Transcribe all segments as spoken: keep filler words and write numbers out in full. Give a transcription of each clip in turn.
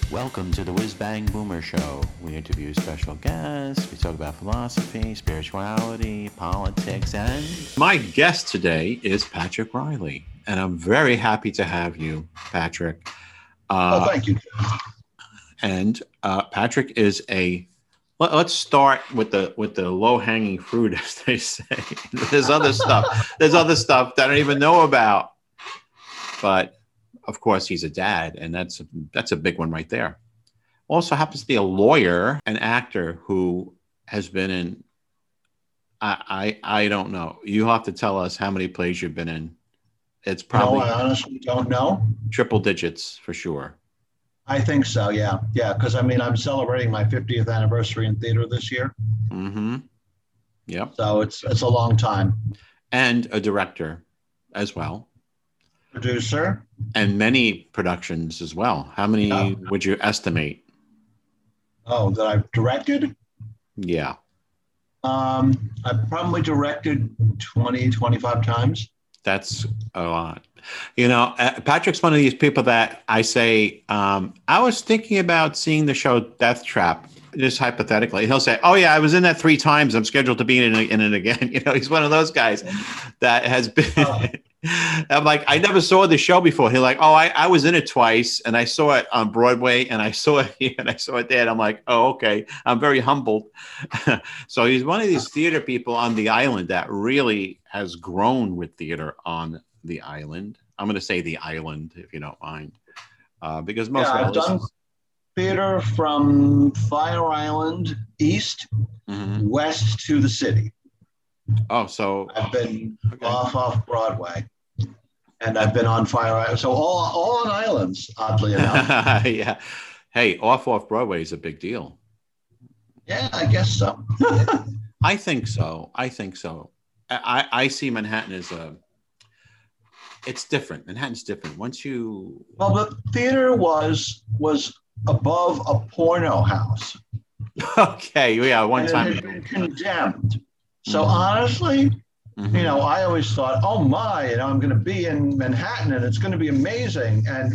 Welcome to the Whiz Bang Boomer Show. We interview special guests, we talk about philosophy, spirituality, politics, and my guest today is Patrick Riley. And I'm very happy to have you, Patrick. Uh, oh, thank you. And uh, Patrick is a, let, let's start with the with the low-hanging fruit, as they say. There's other stuff. There's other stuff that I don't even know about. But of course, he's a dad, and that's that's a big one right there. Also happens to be a lawyer, an actor who has been in, I I, I don't know. You have to tell us how many plays you've been in. It's probably... No, I honestly don't know. Triple digits, for sure. I think so, yeah. Yeah, because, I mean, I'm celebrating my fiftieth anniversary in theater this year. Mm-hmm. Yep. So it's it's a long time. And a director as well. Producer. And many productions as well. How many yeah. would you estimate? Oh, that I've directed? Yeah. Um, I've probably directed twenty, twenty-five times. That's a lot. You know, uh, Patrick's one of these people that I say, um, I was thinking about seeing the show Death Trap, just hypothetically. He'll say, oh, yeah, I was in that three times. I'm scheduled to be in it, in it again. You know, he's one of those guys that has been... Oh. I'm like, I never saw the show before. He's like, oh, I, I was in it twice, and I saw it on Broadway, and I saw it here, and I saw it there. And I'm like, oh, okay. I'm very humbled. So he's one of these theater people on the island that really has grown with theater on the island. I'm going to say the island, if you don't mind, uh, because most yeah, of I've done theater from Fire Island east, mm-hmm. west to the city. Oh, so I've been okay. off off Broadway. And I've been on Fire Island, so all all on islands, oddly enough. Yeah. Hey, off off Broadway is a big deal. Yeah, I guess so. I think so. I think so. I, I see Manhattan as a. It's different. Manhattan's different. Once you. Well, the theater was was above a porno house. Okay. Yeah. One and time. It had been condemned. So mm-hmm. honestly. Mm-hmm. You know, I always thought, oh my, you know, I'm going to be in Manhattan and it's going to be amazing. And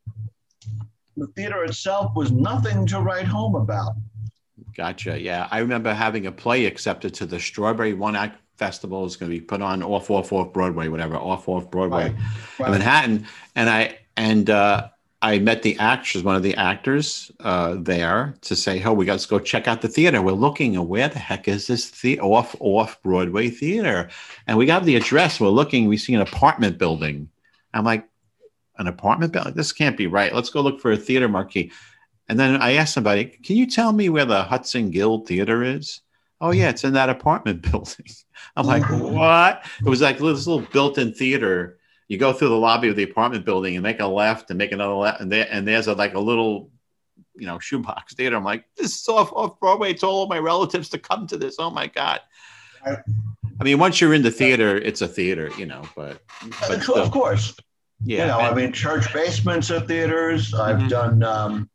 the theater itself was nothing to write home about. Gotcha. Yeah. I remember having a play accepted to the Strawberry One Act Festival. It's going to be put on off, off, off Broadway, whatever, off, off Broadway right. Right. in Manhattan. And I, and, uh, I met the actors, one of the actors uh, there to say, oh, we got to go check out the theater. We're looking, and where the heck is this the- off, off Broadway theater? And we got the address. We're looking, we see an apartment building. I'm like, an apartment building? This can't be right. Let's go look for a theater marquee. And then I asked somebody, can you tell me where the Hudson Guild Theater is? Oh, yeah, it's in that apartment building. I'm like, what? It was like this little built-in theater. You go through the lobby of the apartment building and make a left and make another left. And there, and there's a, like a little, you know, shoebox theater. I'm like, this is off, off Broadway. It's all of my relatives to come to this. Oh my God. I mean, once you're in the theater, it's a theater, you know, but. but still, of course. Yeah. You know, I mean, church basements are theaters. I've mm-hmm. done, um,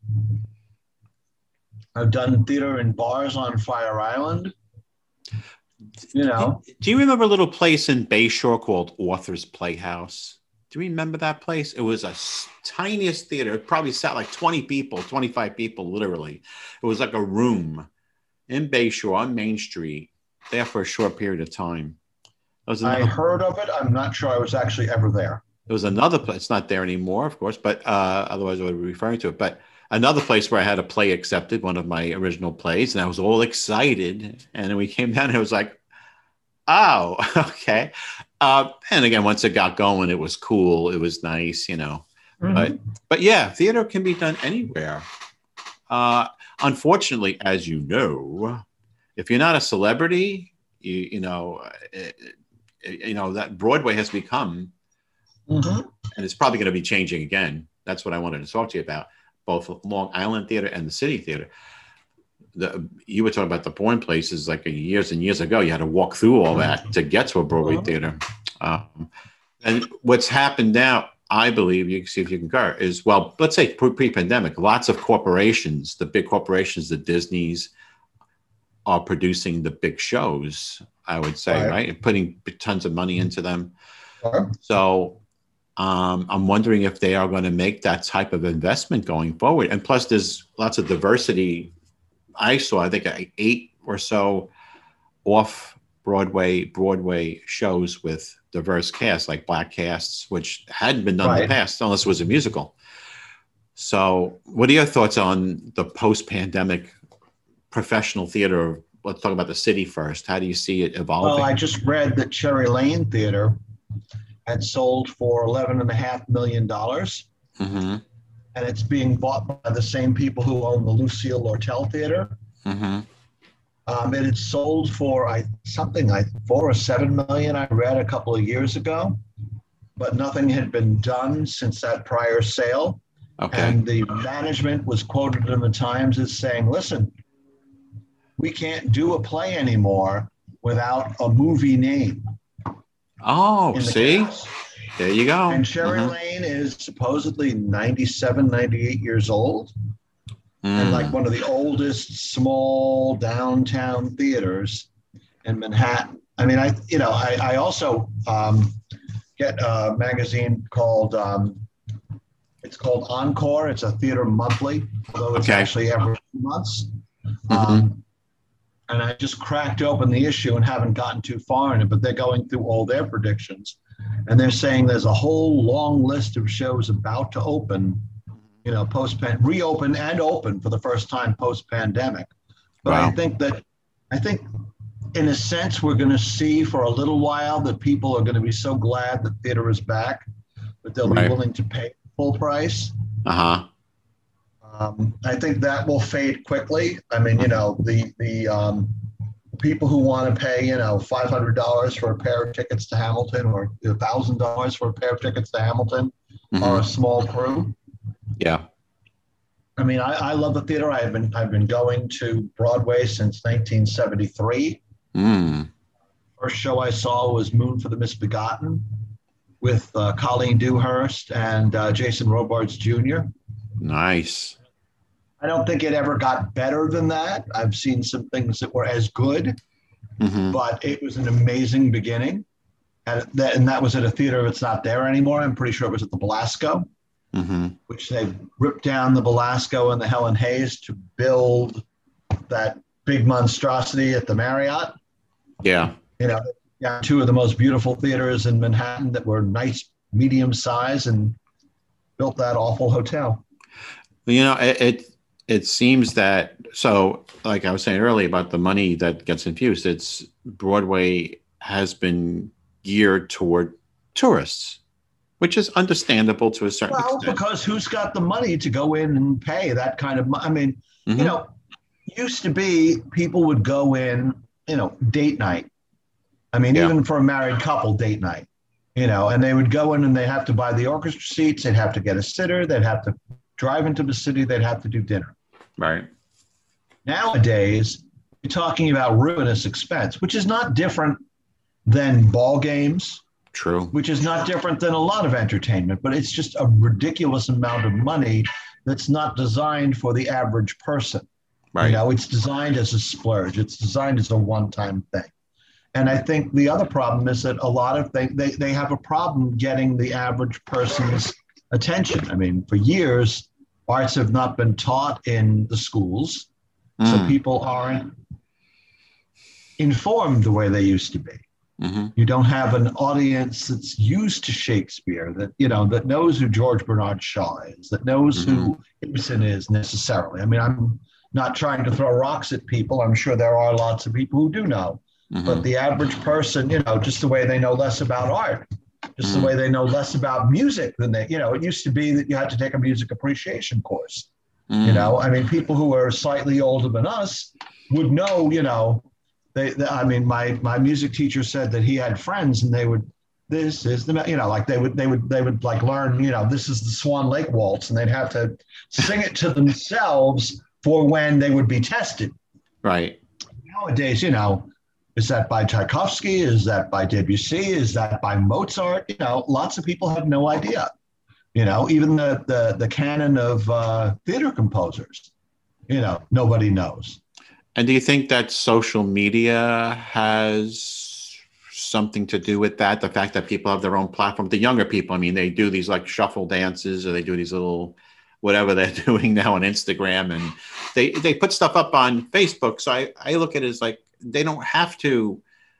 I've done theater in bars on Fire Island. You know, do you remember a little place in Bayshore called Author's Playhouse? Do you remember that place? It was a tiniest theater. It probably sat like twenty people, twenty-five people, literally. It was like a room in Bayshore on Main Street, there for a short period of time. I heard of it. I'm not sure I was actually ever there. There was another place. It's not there anymore, of course, but uh, otherwise I would be referring to it. But another place where I had a play accepted, one of my original plays, and I was all excited. And then we came down and it was like, oh, okay. Uh, and again, once it got going, it was cool. It was nice, you know. Mm-hmm. But but yeah, theater can be done anywhere. Uh, unfortunately, as you know, if you're not a celebrity, you you know, it, it, you know that Broadway has become, mm-hmm. and it's probably going to be changing again. That's what I wanted to talk to you about. Both Long Island Theater and the City Theater. The, you were talking about the porn places like years and years ago. You had to walk through all that to get to a Broadway theater. Um, and what's happened now, I believe, you can see if you concur, is, well, let's say pre-pandemic, lots of corporations, the big corporations, the Disneys, are producing the big shows, I would say, right? right? And putting tons of money into them. Sure. So Um, I'm wondering if they are going to make that type of investment going forward. And plus, there's lots of diversity. I saw, I think, eight or so off Broadway Broadway shows with diverse casts, like black casts, which hadn't been done right. in the past, unless it was a musical. So, what are your thoughts on the post-pandemic professional theater? Let's talk about the city first. How do you see it evolving? Well, I just read that Cherry Lane Theater had sold for eleven and a half million dollars, mm-hmm. and it's being bought by the same people who own the Lucille Lortel Theater. Mm-hmm. Um, it had sold for I, something like four or seven million, I read a couple of years ago, but nothing had been done since that prior sale. Okay. And the management was quoted in the Times as saying, listen, we can't do a play anymore without a movie name. Oh, the see? Cast. There you go. And Cherry mm-hmm. Lane is supposedly ninety-seven, ninety-eight years old. And like one of the oldest small downtown theaters in Manhattan. I mean, I, you know, I, I also um, get a magazine called, um, it's called Encore. It's a theater monthly, although it's okay. actually every two months. Mm-hmm. Um, and I just cracked open the issue and haven't gotten too far in it, but they're going through all their predictions. And they're saying there's a whole long list of shows about to open, you know, post reopen and open for the first time post pandemic. But wow. I think that, I think in a sense, we're going to see for a little while that people are going to be so glad that theater is back, that they'll right. be willing to pay full price. Uh-huh. Um, I think that will fade quickly. I mean, you know, the, the um, people who want to pay, you know, five hundred dollars for a pair of tickets to Hamilton or one thousand dollars for a pair of tickets to Hamilton mm-hmm. are a small crew. Yeah. I mean, I, I love the theater. I've been I've been going to Broadway since nineteen seventy-three. Mm. First show I saw was Moon for the Misbegotten with uh, Colleen Dewhurst and uh, Jason Robards Junior Nice. I don't think it ever got better than that. I've seen some things that were as good, mm-hmm. but it was an amazing beginning. And that, and that was at a theater that's not there anymore. I'm pretty sure it was at the Belasco. Mm-hmm. Which they ripped down the Belasco and the Helen Hayes to build that big monstrosity at the Marriott. Yeah. You know, yeah, two of the most beautiful theaters in Manhattan that were nice, medium size, and built that awful hotel. You know, it, it it seems that, so like I was saying earlier about the money that gets infused, it's Broadway has been geared toward tourists, which is understandable to a certain well, extent. Because who's got the money to go in and pay that kind of money? I mean, mm-hmm. you know, used to be people would go in, you know, date night. I mean, yeah. even for a married couple, date night, you know, and they would go in and they have to buy the orchestra seats. They'd have to get a sitter. They'd have to drive into the city. They'd have to do dinner. Right. Nowadays, you're talking about ruinous expense, which is not different than ball games. True. Which is not different than a lot of entertainment, but it's just a ridiculous amount of money that's not designed for the average person. Right. You know, it's designed as a splurge. It's designed as a one-time thing. And I think the other problem is that a lot of they, they, they have a problem getting the average person's attention. I mean, for years, arts have not been taught in the schools, mm. so people aren't informed the way they used to be. Mm-hmm. You don't have an audience that's used to Shakespeare, that, you know, that knows who George Bernard Shaw is, that knows mm-hmm. who Ibsen is necessarily. I mean, I'm not trying to throw rocks at people. I'm sure there are lots of people who do know. Mm-hmm. But the average person, you know, just the way they know less about art, just mm-hmm. the way they know less about music than they, you know, it used to be that you had to take a music appreciation course. Mm-hmm. You know, I mean, people who are slightly older than us would know, you know, They, they, I mean, my my music teacher said that he had friends, and they would, this is the, you know, like they would they would they would like learn, you know, this is the Swan Lake Waltz, and they'd have to sing it to themselves for when they would be tested. Right. Nowadays, you know, is that by Tchaikovsky? Is that by Debussy? Is that by Mozart? You know, lots of people have no idea. You know, even the the the canon of uh, theater composers, you know, nobody knows. And do you think that social media has something to do with that? The fact that people have their own platform, the younger people, I mean, they do these like shuffle dances or they do these little whatever they're doing now on Instagram, and they, they put stuff up on Facebook. So I, I look at it as like, they don't have to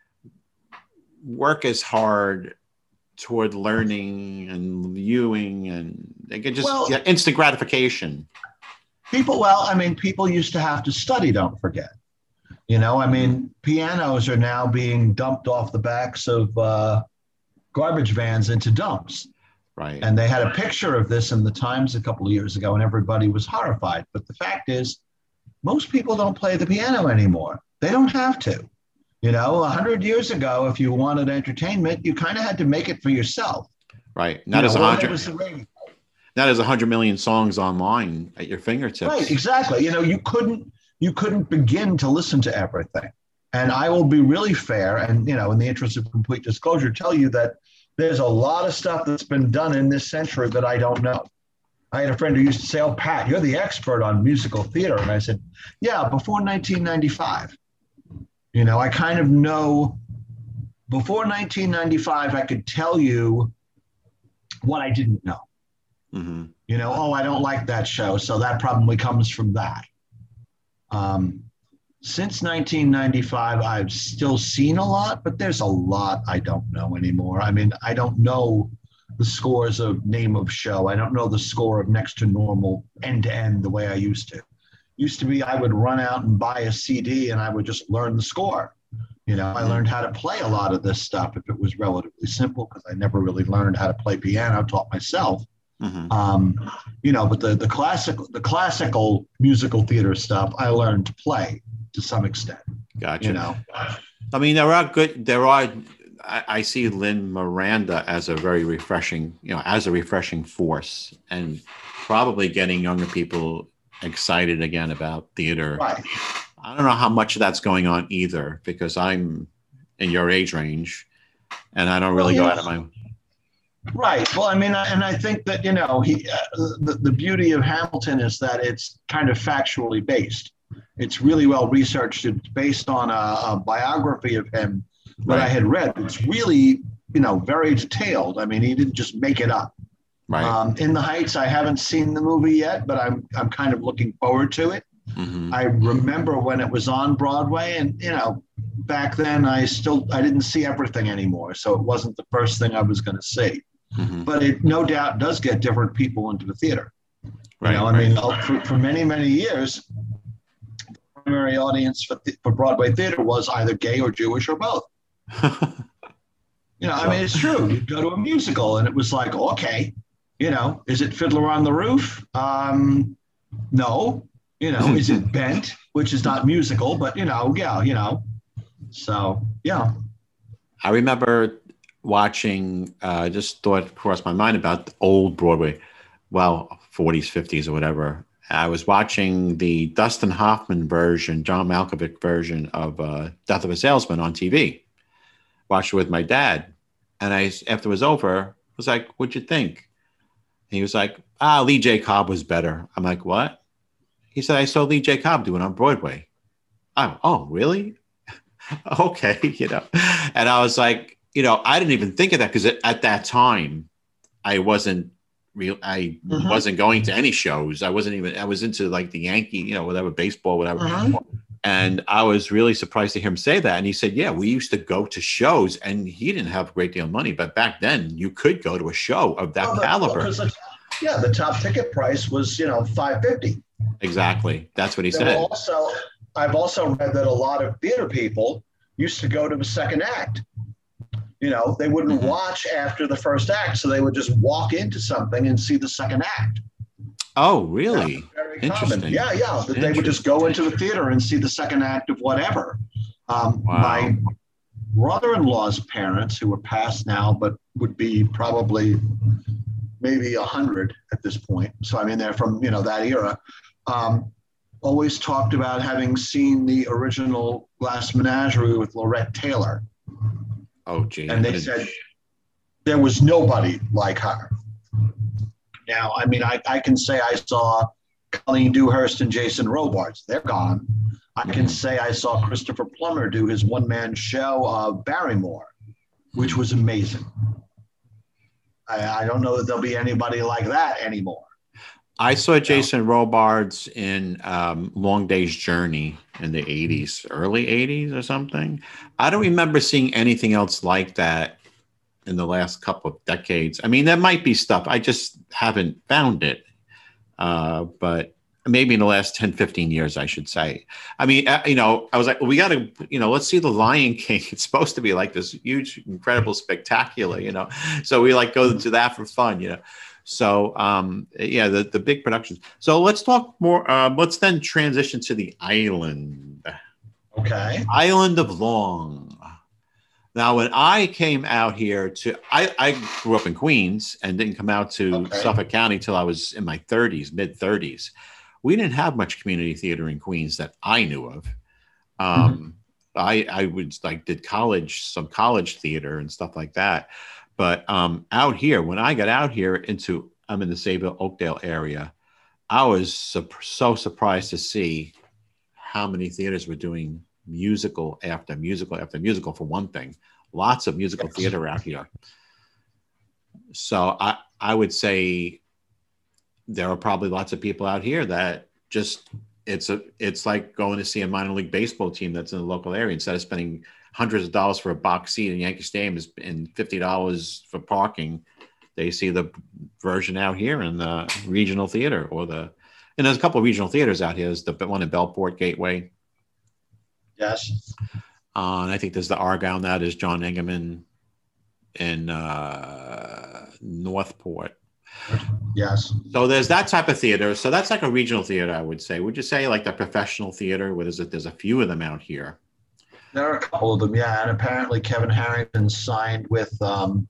work as hard toward learning and viewing, and they can just well, get instant gratification. People, well, I mean, people used to have to study, don't forget. You know, I mean, pianos are now being dumped off the backs of uh, garbage vans into dumps. Right. And they had a picture of this in the Times a couple of years ago, and everybody was horrified. But the fact is, most people don't play the piano anymore. They don't have to. You know, a hundred years ago, if you wanted entertainment, you kind of had to make it for yourself. Right. Not you as know, a hundred. Not as a hundred million songs online at your fingertips. Right. Exactly. You know, you couldn't. You couldn't begin to listen to everything. And I will be really fair and, you know, in the interest of complete disclosure, tell you that there's a lot of stuff that's been done in this century that I don't know. I had a friend who used to say, oh, Pat, you're the expert on musical theater. And I said, yeah, before nineteen ninety-five. You know, I kind of know before nineteen ninety-five, I could tell you what I didn't know. Mm-hmm. You know, oh, I don't like that show. So that probably comes from that. Um, since nineteen ninety-five, I've still seen a lot, but there's a lot I don't know anymore. I mean, I don't know the scores of Name of Show. I don't know the score of Next to Normal end to end the way I used to. Used to be I would run out and buy a C D and I would just learn the score. You know, I learned how to play a lot of this stuff if it was relatively simple, because I never really learned how to play piano, taught myself. Mm-hmm. Um, you know, but the the classical the classical musical theater stuff I learned to play to some extent. Gotcha. You know, I mean, there are good. There are. I, I see Lynn Miranda as a very refreshing, you know, as a refreshing force, and probably getting younger people excited again about theater. Right. I don't know how much of that's going on either, because I'm in your age range, and I don't really well, yeah. go out of my. Right. Well, I mean, and I think that, you know, he, uh, the, the beauty of Hamilton is that it's kind of factually based. It's really well researched. It's based on a, a biography of him that right. I had read. It's really, you know, very detailed. I mean, he didn't just make it up. Right. Um, In the Heights, I haven't seen the movie yet, but I'm I'm kind of looking forward to it. Mm-hmm. I remember when it was on Broadway, and, you know, back then I still, I didn't see everything anymore. So it wasn't the first thing I was going to see. Mm-hmm. But it no doubt does get different people into the theater. Right, you know, I right. mean, for, for many, many years, the primary audience for, th- for Broadway theater was either gay or Jewish or both. You know, I mean, it's true. You'd go to a musical and it was like, okay, you know, is it Fiddler on the Roof? Um, no. You know, is it Bent, which is not musical, but, you know, yeah, you know. So, yeah. I remember watching, uh, just thought crossed my mind about old Broadway, well, forties, fifties or whatever. I was watching the Dustin Hoffman version, John Malkovich version of uh, Death of a Salesman on T V. Watched it with my dad. And I, after it was over, was like, what'd you think? And he was like, ah, Lee J. Cobb was better. I'm like, what? He said, I saw Lee J. Cobb do it on Broadway. Oh, oh, really? Okay, you know. And I was like, you know, I didn't even think of that, because at that time, I wasn't real. I Mm-hmm. wasn't going to any shows. I wasn't even. I was into like the Yankee, you know, whatever, baseball, whatever. Mm-hmm. And I was really surprised to hear him say that. And he said, "Yeah, we used to go to shows, and he didn't have a great deal of money, but back then you could go to a show of that Well, the- caliber." well, 'cause the- yeah, the top ticket price was, you know, five fifty. Exactly, that's what he There said. were Also, I've also read that a lot of theater people used to go to the second act. You know, they wouldn't Mhm. watch after the first act, so they would just walk into something and see the second act. Oh, really? Very Interesting. common. Yeah, yeah. That they would just go into the theater and see the second act of whatever. Um, Wow. My brother-in-law's parents, who are passed now, but would be probably maybe a hundred at this point. So I mean, they're from, you know, that era. Um, always talked about having seen the original Glass Menagerie with Lorette Taylor. Oh, gee. And they said there was nobody like her. Now, I mean, I, I can say I saw Colleen Dewhurst and Jason Robards. They're gone. I can say I saw Christopher Plummer do his one-man show of Barrymore. which was amazing. I, I don't know that there'll be anybody like that anymore. I saw Jason Robards in um, Long Day's Journey in the eighties, early eighties or something. I don't remember seeing anything else like that in the last couple of decades. I mean, there might be stuff. I just haven't found it. Uh, but maybe in the last ten, fifteen years, I should say. I mean, uh, you know, I was like, well, we got to, you know, let's see The Lion King. It's supposed to be like this huge, incredible, spectacular, you know. So we like go to that for fun, you know. So, um, yeah, the, the big productions. So let's talk more. Uh, let's then transition to the island. Okay. Island of Long. Now, when I came out here to, I, I grew up in Queens and didn't come out to okay. Suffolk County till I was in my thirties, mid thirties. We didn't have much community theater in Queens that I knew of. Um, mm-hmm. I, I would like did college, some college theater and stuff like that. But um, out here, when I got out here into, I'm in the Sayville, Oakdale area, I was so, so surprised to see how many theaters were doing musical after musical after musical, for one thing. Lots of musical theater out here. So I, I would say there are probably lots of people out here that just, it's a, it's like going to see a minor league baseball team that's in the local area. Instead of spending hundreds of dollars for a box seat in Yankee Stadium and fifty dollars for parking, they see the version out here in the regional theater or the, and there's a couple of regional theaters out here. There's the one in Bellport Gateway. Yes. Uh, and I think there's the Argyle now. There's John Engerman in uh, Northport. Yes. So there's that type of theater. So that's like a regional theater, I would say. Would you say like the professional theater, where there's a, there's a few of them out here? There are a couple of them, yeah. And apparently Kevin Harrington signed with um,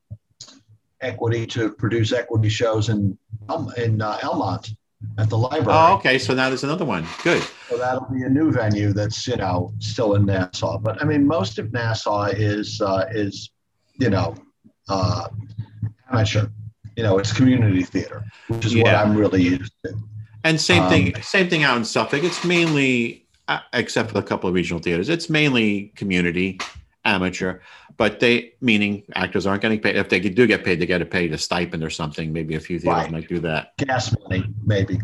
Equity to produce Equity shows in, um, in uh, Elmont at the library. Oh, okay. So now there's another one. Good. So that'll be a new venue that's, you know, still in Nassau. But I mean, most of Nassau is, uh, is you know, uh, amateur. You know, it's community theater, which is yeah. what I'm really used to. And same um, thing, same thing out in Suffolk. It's mainly, uh, except for a couple of regional theaters, it's mainly community, amateur. But they, meaning actors aren't getting paid. If they do get paid, they get paid a stipend or something. Maybe a few theaters right. might do that. Gas money, maybe.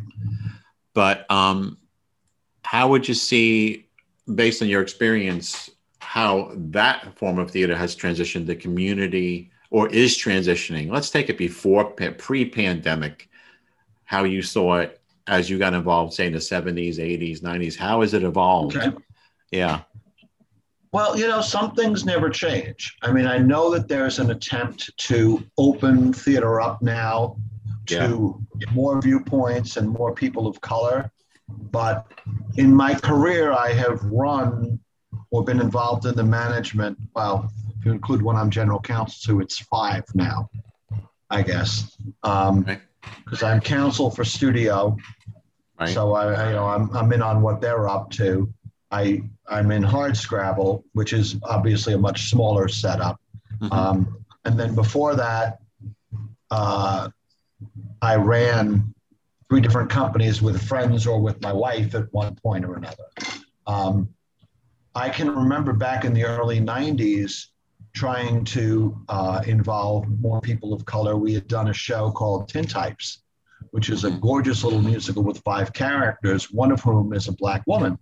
But um, how would you see, based on your experience, how that form of theater has transitioned to community or is transitioning? Let's take it before, pre-pandemic, how you saw it as you got involved, say in the seventies, eighties, nineties. How has it evolved? Okay. Yeah. Well, you know, some things never change. I mean, I know that there's an attempt to open theater up now to yeah. more viewpoints and more people of color. But in my career, I have run or been involved in the management. Well, if you include when I'm general counsel, it's five now, I guess. Um, right. Because I'm counsel for studio. Right. So I, I, you know, I'm, I'm in on what they're up to. I, I'm in Hardscrabble, which is obviously a much smaller setup. Mm-hmm. Um, and then before that, uh, I ran three different companies with friends or with my wife at one point or another. Um, I can remember back in the early nineties trying to uh, involve more people of color. We had done a show called Tintypes, which is a gorgeous little musical with five characters, one of whom is a Black woman.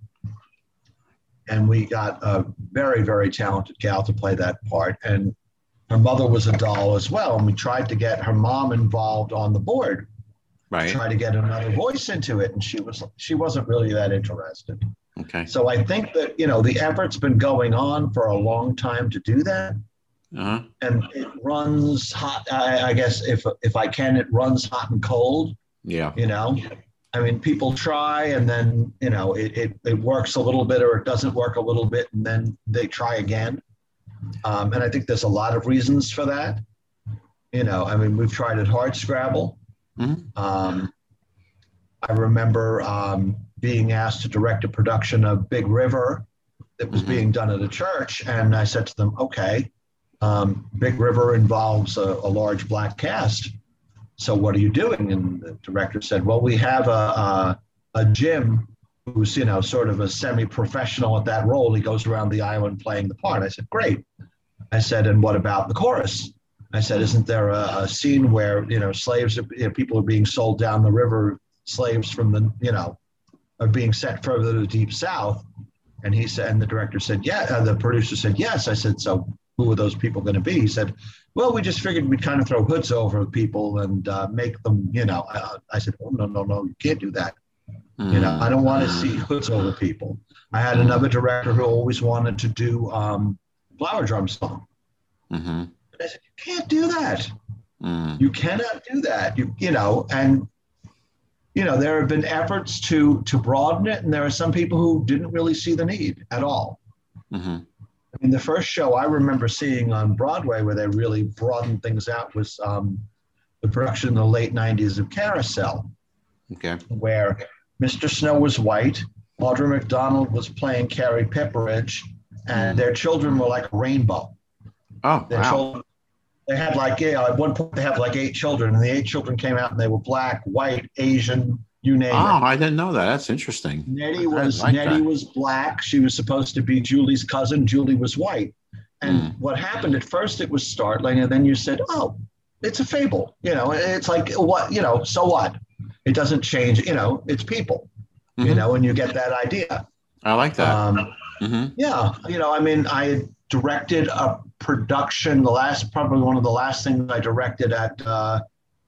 And we got a very, very talented gal to play that part. And her mother was a doll as well. And we tried to get her mom involved on the board, right? Try to get another voice into it. And she was, she wasn't really that interested. Okay. So I think that, you know, the effort's been going on for a long time to do that. Uh-huh. And it runs hot. I, I guess if, if I can, it runs hot and cold. Yeah. You know, I mean, people try and then, you know, it, it, it works a little bit or it doesn't work a little bit and then they try again. Um, and I think there's a lot of reasons for that. You know, I mean, we've tried at Hardscrabble. Mm-hmm. Um, I remember um, being asked to direct a production of Big River that was mm-hmm. being done at a church. And I said to them, okay, um, Big River involves a, a large Black cast. So what are you doing? And the director said, well, we have a, a, a Jim who's, you know, sort of a semi-professional at that role. He goes around the island playing the part. I said, great. I said, and what about the chorus? I said, isn't there a, a scene where, you know, slaves, are, you know, people are being sold down the river, slaves from the, you know, are being sent further to the deep south? And he said, and the director said, yeah, uh, the producer said, yes. I said, so who are those people going to be? He said, well, we just figured we'd kind of throw hoods over people and uh, make them, you know, uh, I said, oh, no, no, no, you can't do that. Mm-hmm. You know, I don't want to see hoods over people. I had another director who always wanted to do um, Flower Drum Song. Mm-hmm. I said, you can't do that. Mm. You cannot do that. You, you know, and, you know, there have been efforts to to broaden it, and there are some people who didn't really see the need at all. Mm-hmm. I mean, the first show I remember seeing on Broadway where they really broadened things out was um, the production in the late nineties of Carousel. Okay. Where Mister Snow was white, Audra McDonald was playing Carrie Pepperidge, and mm. their children were like a rainbow. Oh, their wow. Children, they had like, yeah, at one point they had like eight children, and the eight children came out and they were black, white, Asian, you name oh, it. Oh, I didn't know that. That's interesting. Nettie was like Nettie that. was black. She was supposed to be Julie's cousin. Julie was white. And mm. what happened at first, it was startling, and then you said, oh, it's a fable. You know, it's like, what, you know, so what? It doesn't change, you know, it's people, mm-hmm. you know, and you get that idea. I like that. Um, mm-hmm. Yeah. You know, I mean, I directed a production, the last, probably one of the last things I directed at uh,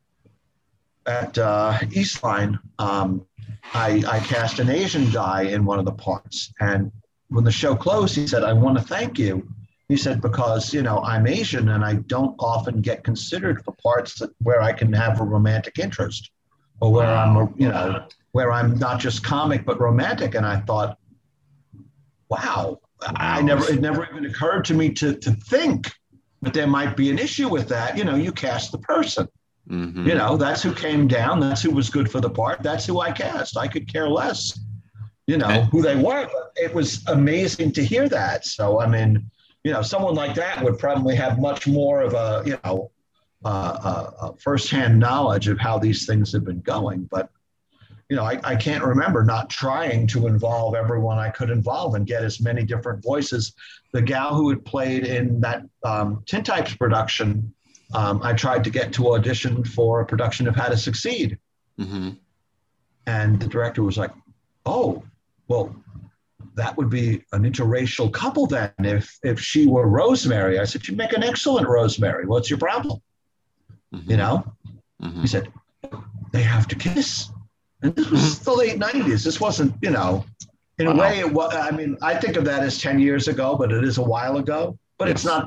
at uh, Eastline. Um, I, I cast an Asian guy in one of the parts. And when the show closed, he said, I want to thank you. He said, because, you know, I'm Asian and I don't often get considered for parts that, where I can have a romantic interest, or where I'm, a, you know, where I'm not just comic, but romantic. And I thought, wow, I never, it never even occurred to me to, to think that there might be an issue with that. You know, you cast the person, mm-hmm. you know, that's who came down. That's who was good for the part. That's who I cast. I could care less, you know, and who they were. But it was amazing to hear that. So, I mean, you know, someone like that would probably have much more of a, you know, uh, uh, uh, firsthand knowledge of how these things have been going. But, you know, I, I can't remember not trying to involve everyone I could involve and get as many different voices. The gal who had played in that um, Tintypes production, um, I tried to get to audition for a production of How to Succeed. Mm-hmm. And the director was like, oh, well, that would be an interracial couple then if if she were Rosemary. I said, you'd make an excellent Rosemary. What's your problem? Mm-hmm. You know? Mm-hmm. He said, they have to kiss. And this was the late nineties. This wasn't, you know, in wow. a way, it was, I mean, I think of that as ten years ago, but it is a while ago. But yes. It's not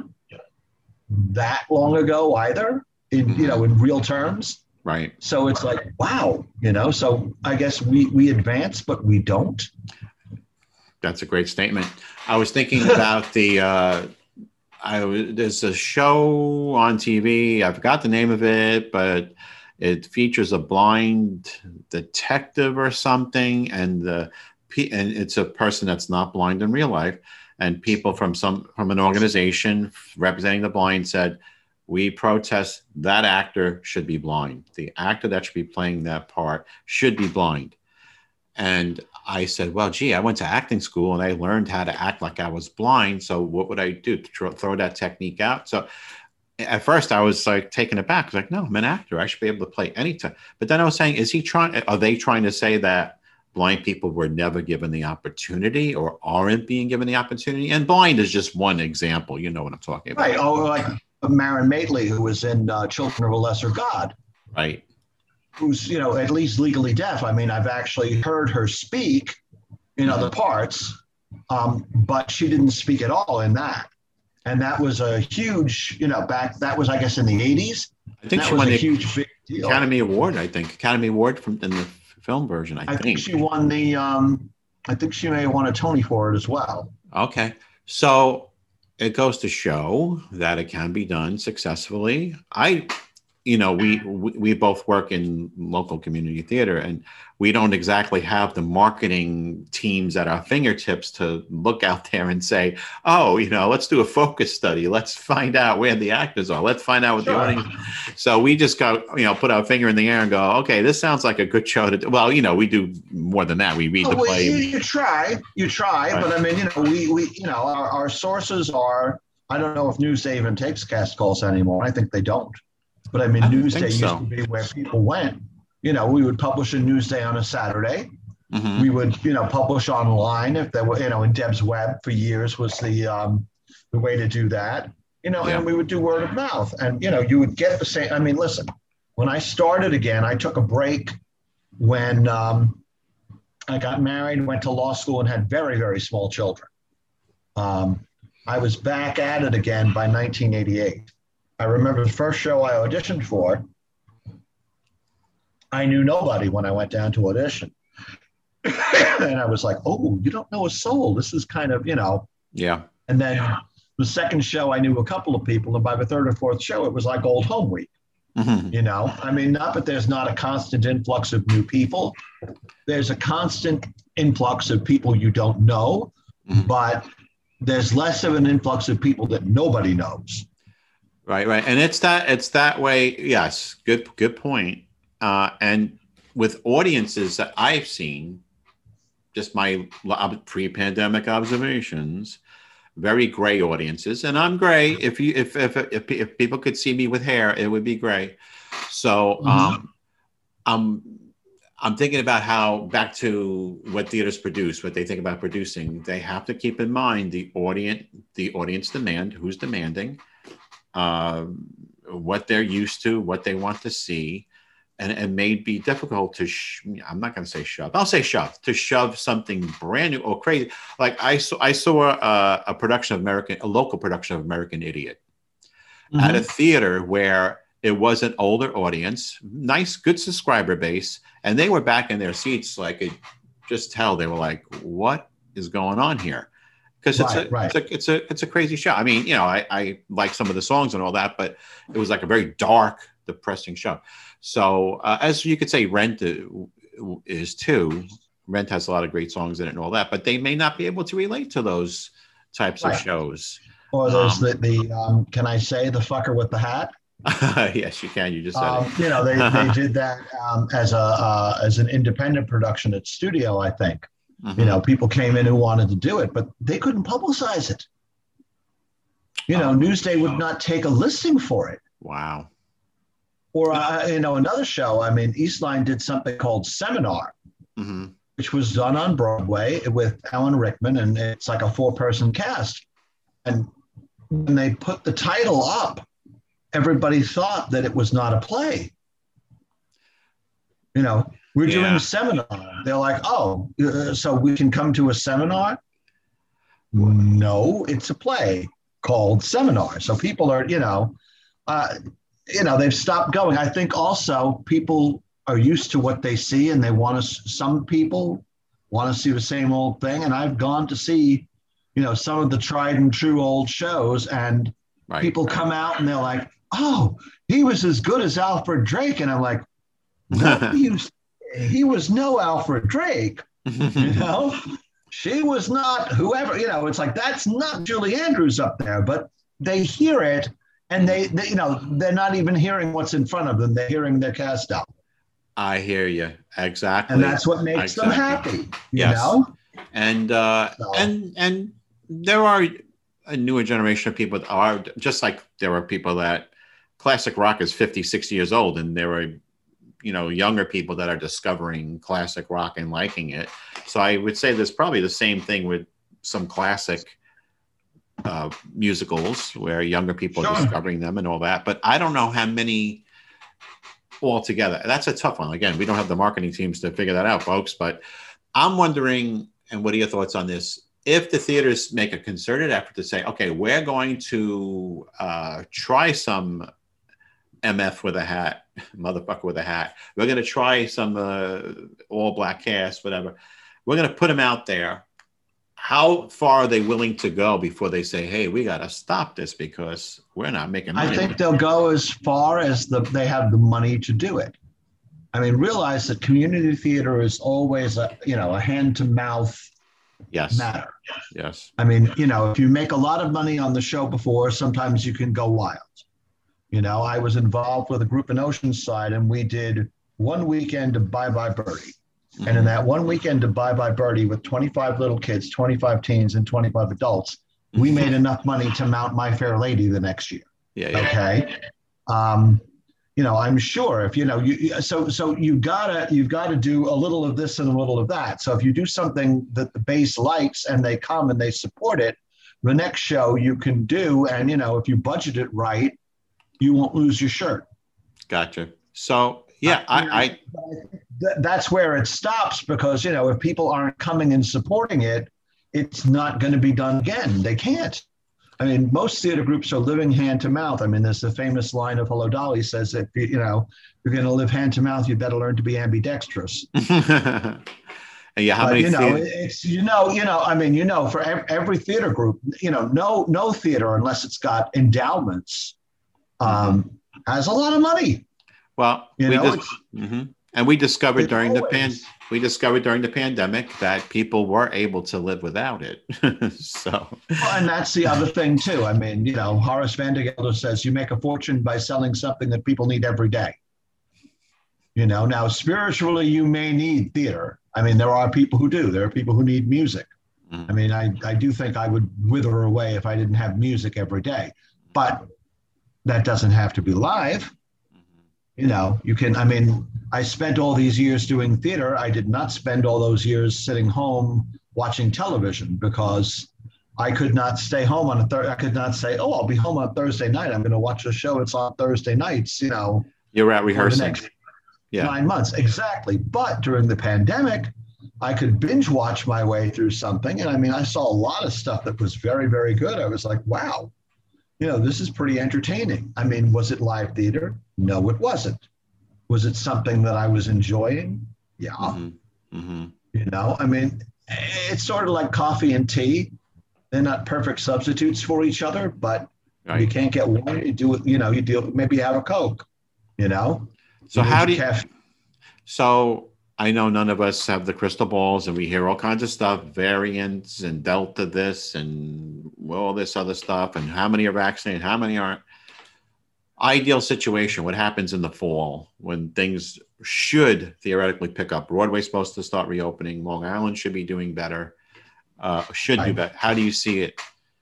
that long ago either, in, mm-hmm. you know, in real terms. Right. So it's like, wow, you know, so I guess we, we advance, but we don't. That's a great statement. I was thinking about the, uh, I was, there's a show on T V. I forgot the name of it, but it features a blind detective or something, and the and it's a person that's not blind in real life. And people from some from an organization representing the blind said, "We protest that actor should be blind. The actor that should be playing that part should be blind." And I said, well, gee, I went to acting school and I learned how to act like I was blind. So what would I do? To throw that technique out? So at first I was like taken aback. I was like, no, I'm an actor. I should be able to play anytime. But then I was saying, is he trying, are they trying to say that blind people were never given the opportunity or aren't being given the opportunity? And blind is just one example. You know what I'm talking about. Right. Oh, like Marin Matley, who was in uh, Children of a Lesser God. Right. Who's, you know, at least legally deaf. I mean, I've actually heard her speak in other parts, um, but she didn't speak at all in that. And that was a huge, you know, back, that was, I guess, in the eighties. I think that she was won a the huge big deal. Academy Award, I think. Academy Award from in the film version, I, I think. think she won the, um, I think she may have won a Tony for it as well. Okay. So it goes to show that it can be done successfully. I... You know, we, we we both work in local community theater, and we don't exactly have the marketing teams at our fingertips to look out there and say, oh, you know, let's do a focus study. Let's find out where the actors are. Let's find out what sure. the audience. So we just got, you know, put our finger in the air and go, okay, this sounds like a good show to do. Well, you know, we do more than that. We read oh, the play. You, you try, you try, right. But I mean, you know, we, we you know, our, our sources are I don't know if Newsday even takes cast calls anymore. I think they don't. But I mean, I don't Newsday think so. used to be where people went. You know, we would publish a Newsday on a Saturday. Mm-hmm. We would, you know, publish online if there were, you know, in Deb's Web for years was the um, the way to do that. You know, Yeah. and we would do word of mouth, and you know, you would get the same. I mean, listen, when I started again, I took a break when um, I got married, went to law school, and had very, very small children. Um, I was back at it again by nineteen eighty-eight. I remember the first show I auditioned for. I knew nobody when I went down to audition. And I was like, oh, you don't know a soul. This is kind of, you know. Yeah. And then the second show, I knew a couple of people. And by the third or fourth show, it was like old home week. Mm-hmm. You know, I mean, not that there's not a constant influx of new people. There's a constant influx of people you don't know, mm-hmm. but there's less of an influx of people that nobody knows. Right, right. And it's that, it's that way. Yes. Good, good point. Uh, and with audiences that I've seen, just my pre-pandemic observations, very gray audiences, and I'm gray. If you, if if if, if people could see me with hair, it would be gray. So mm-hmm. um, I'm I'm thinking about how, back to what theaters produce, what they think about producing. They have to keep in mind the audience, the audience demand, who's demanding, uh, what they're used to, what they want to see. And it may be difficult to, sh- I'm not going to say shove, I'll say shove, to shove something brand new or crazy. Like I saw, I saw a, a production of American, a local production of American Idiot mm-hmm. at a theater where it was an older audience, nice, good subscriber base. And they were back in their seats. Like, it just tell they were like, what is going on here? Because it's, right, right. it's a, it's a, it's a crazy show. I mean, you know, I, I like some of the songs and all that, but it was like a very dark, depressing show. So uh, as you could say, Rent is too. Rent has a lot of great songs in it and all that, but they may not be able to relate to those types right. of shows. Or there's um, the, the um, can I say the fucker with the hat? Yes, you can. You just said um, it. You know, they, they did that um, as a uh, as an independent production at Studio, I think. Mm-hmm. You know, people came in who wanted to do it, but they couldn't publicize it. You know, oh, Newsday would not take a listing for it. Wow. Or, uh, you know, another show, I mean, Eastline did something called Seminar, mm-hmm. which was done on Broadway with Alan Rickman, and it's like a four-person cast. And when they put the title up, everybody thought that it was not a play. You know, we're yeah. doing a seminar. They're like, oh, uh, so we can come to a seminar? No, it's a play called Seminar. So people are, you know, uh, you know, they've stopped going. I think also people are used to what they see, and they want to, some people want to see the same old thing. And I've gone to see, you know, some of the tried and true old shows, and right, people right. come out and they're like, oh, he was as good as Alfred Drake. And I'm like, what you say? He was no Alfred Drake, you know, she was not whoever, you know, it's like, that's not Julie Andrews up there, but they hear it. And they, they, you know, they're not even hearing what's in front of them. They're hearing their cast out. I hear you. Exactly. And that's what makes exactly. them happy. You yes. know? And, uh, so. and, and there are a newer generation of people that are just like there are people that classic rock is fifty, sixty years old. And there are, you know, younger people that are discovering classic rock and liking it. So I would say there's probably the same thing with some classic uh, musicals where younger people sure. are discovering them and all that. But I don't know how many altogether. That's a tough one. Again, we don't have the marketing teams to figure that out, folks. But I'm wondering, and what are your thoughts on this? If the theaters make a concerted effort to say, okay, we're going to uh, try some M F with a hat, motherfucker with a hat. We're going to try some uh, all black cast, whatever. We're going to put them out there. How far are they willing to go before they say, hey, we got to stop this because we're not making money? I think they'll go as far as the, they have the money to do it. I mean, realize that community theater is always a, you know, a hand to mouth yes. matter. Yes. I mean, you know, if you make a lot of money on the show before, sometimes you can go wild. You know, I was involved with a group in Oceanside, and we did one weekend of Bye Bye Birdie. Mm-hmm. And in that one weekend of Bye Bye Birdie with twenty-five little kids, twenty-five teens, and twenty-five adults, we made enough money to mount My Fair Lady the next year. Yeah, yeah. Okay. Um, you know, I'm sure if, you know, you, so, so you gotta, you've got to do a little of this and a little of that. So if you do something that the base likes and they come and they support it, the next show you can do. And, you know, if you budget it right, you won't lose your shirt. Gotcha. So, yeah, I, I, I th- that's where it stops because, you know, if people aren't coming and supporting it, it's not going to be done again. They can't. I mean, most theater groups are living hand to mouth. I mean, there's the famous line of Hello Dolly says that, you know, if you're going to live hand to mouth, you better learn to be ambidextrous. And yeah, how but, many you know, theaters? it's, you know, you know, I mean, you know, for every, every theater group, you know, no, no theater, unless it's got endowments, um, mm-hmm. has a lot of money. Well, you we know, just, mm-hmm. and we discovered during always, the pan, we discovered during the pandemic that people were able to live without it. So, well, and that's the other thing too. I mean, you know, Horace Van der Gelder says you make a fortune by selling something that people need every day. You know, now spiritually, you may need theater. I mean, there are people who do. There are people who need music. Mm-hmm. I mean, I, I do think I would wither away if I didn't have music every day. But that doesn't have to be live. You know, you can, I mean, I spent all these years doing theater. I did not spend all those years sitting home watching television because I could not stay home on a Thursday. I could not say, oh, I'll be home on Thursday night. I'm going to watch a show. It's on Thursday nights, you know. You're at rehearsing. For the next yeah. nine months. Exactly. But during the pandemic, I could binge watch my way through something. And I mean, I saw a lot of stuff that was very, very good. I was like, wow. You know, this is pretty entertaining. I mean, was it live theater? No, it wasn't. Was it something that I was enjoying? Yeah. Mm-hmm. Mm-hmm. You know, I mean, it's sort of like coffee and tea. They're not perfect substitutes for each other, but right. You can't get one. You do it, you know, you deal, maybe have a Coke, you know? So you how do you, caffeine. So I know none of us have the crystal balls and we hear all kinds of stuff, variants and Delta this and all this other stuff and how many are vaccinated, how many aren't. Ideal situation, what happens in the fall when things should theoretically pick up? Broadway's supposed to start reopening. Long Island should be doing better, uh, should do better. How do you see it?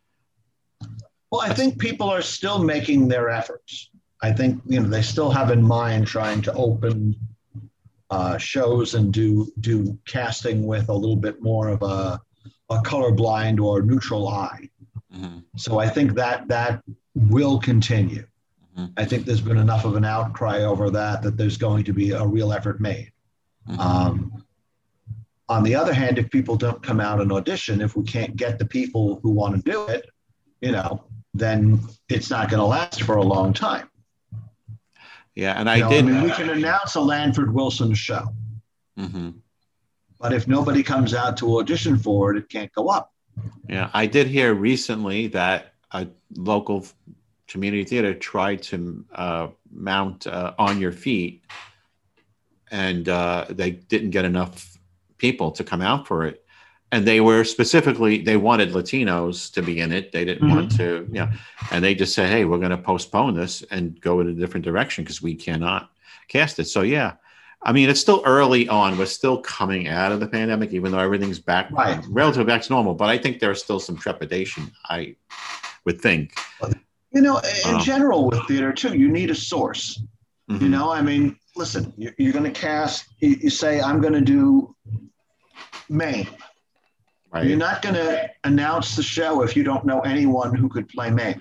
Well, I think people are still making their efforts. I think, you know, they still have in mind trying to open Uh, shows and do do casting with a little bit more of a, a colorblind or neutral eye. Mm-hmm. So I think that that will continue. Mm-hmm. I think there's been enough of an outcry over that that there's going to be a real effort made. Mm-hmm. Um, on the other hand, if people don't come out and audition, if we can't get the people who want to do it, you know, then it's not going to last for a long time. Yeah, and I you know, did. I mean, we can announce a Lanford Wilson show, mm-hmm. but if nobody comes out to audition for it, it can't go up. Yeah, I did hear recently that a local community theater tried to uh, mount uh, On Your Feet, and uh, they didn't get enough people to come out for it. And they were specifically, they wanted Latinos to be in it. They didn't mm-hmm. want to, you know, and they just said, hey, we're going to postpone this and go in a different direction because we cannot cast it. So, yeah, I mean, it's still early on. We're still coming out of the pandemic, even though everything's back, right. relatively back to normal. But I think there's still some trepidation, I would think. You know, in um, general with theater, too, you need a source. Mm-hmm. You know, I mean, listen, you're, you're going to cast, you, you say, I'm going to do Maine. Right. You're not going to announce the show if you don't know anyone who could play May.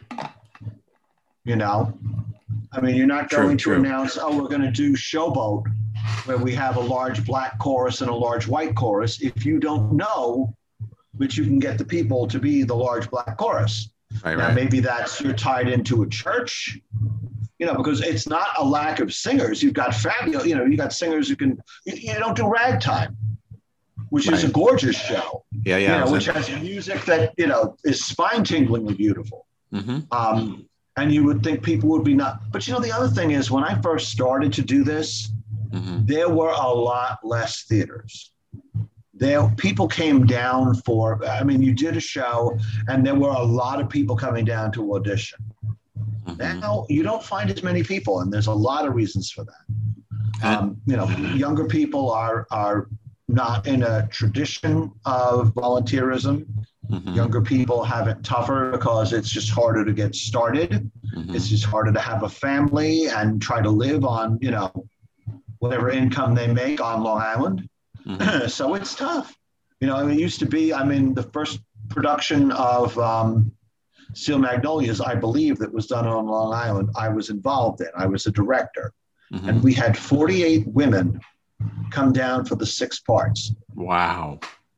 You know, I mean, you're not going true, to true. announce, oh, we're going to do Showboat, where we have a large black chorus and a large white chorus, if you don't know that you can get the people to be the large black chorus. Right, now, right. maybe that's you're tied into a church, you know, because it's not a lack of singers. You've got fabulous, you know, you got singers who can, you, you don't do ragtime, which right. is a gorgeous show. Yeah, yeah. You know, which has music that, you know, is spine-tinglingly beautiful. Mm-hmm. Um, and you would think people would be not. But, you know, the other thing is when I first started to do this, mm-hmm. there were a lot less theaters. There, people came down for, I mean, you did a show and there were a lot of people coming down to audition. Mm-hmm. Now, you don't find as many people, and there's a lot of reasons for that. Um, you know, younger people are are not in a tradition of volunteerism. Mm-hmm. Younger people have it tougher because it's just harder to get started. Mm-hmm. It's just harder to have a family and try to live on, you know, whatever income they make on Long Island. Mm-hmm. So it's tough. You know, it used to be, I mean, the first production of um, Steel Magnolias, I believe, that was done on Long Island, I was involved in. I was a director. Mm-hmm. And we had forty-eight women come down for the six parts. Wow.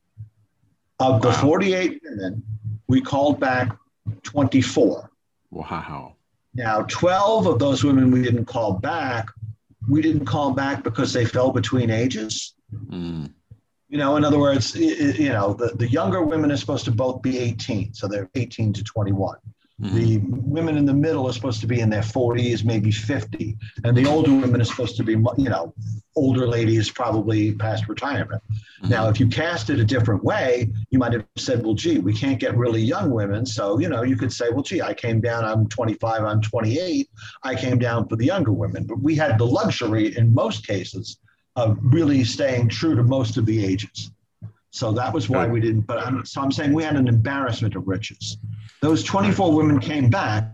Of the wow. forty-eight women, we called back twenty-four. Wow. Now, twelve of those women we didn't call back. We didn't call back because they fell between ages. Mm. You know, in other words, you know, the, the younger women are supposed to both be eighteen. So they're eighteen to twenty-one. Mm-hmm. The women in the middle are supposed to be in their forties, maybe fifty. And the older women are supposed to be, you know, older ladies, probably past retirement. Mm-hmm. Now, if you cast it a different way, you might have said, well, gee, we can't get really young women. So, you know, you could say, well, gee, I came down, I'm twenty-five, I'm twenty-eight. I came down for the younger women. But we had the luxury in most cases of really staying true to most of the ages. So that was why we didn't, but I'm, so I'm saying we had an embarrassment of riches. Those twenty-four women came back.